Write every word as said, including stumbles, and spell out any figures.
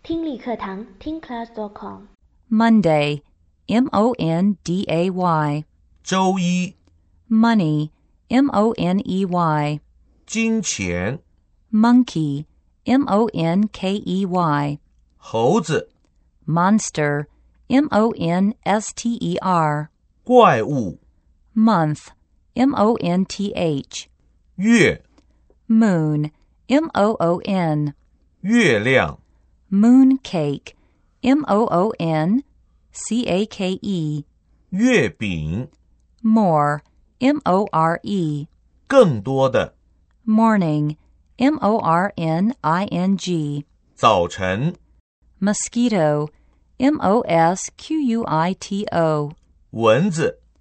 听力课堂听 class dot com。 Monday, M O N D A Y. 周一， Money, M O N E Y. 金钱， Monkey, M O N K E Y. 猴子， Monster, M O N S T E R. 怪物， Month, M O N T H. 月， Moon, M O O N. 月亮， Mooncake, M O O N C A K E. 月饼， More, M O R E. 更多的， Morning, M O R N I N G. 早晨， Mosquito, M O S Q U I T O. 蚊子。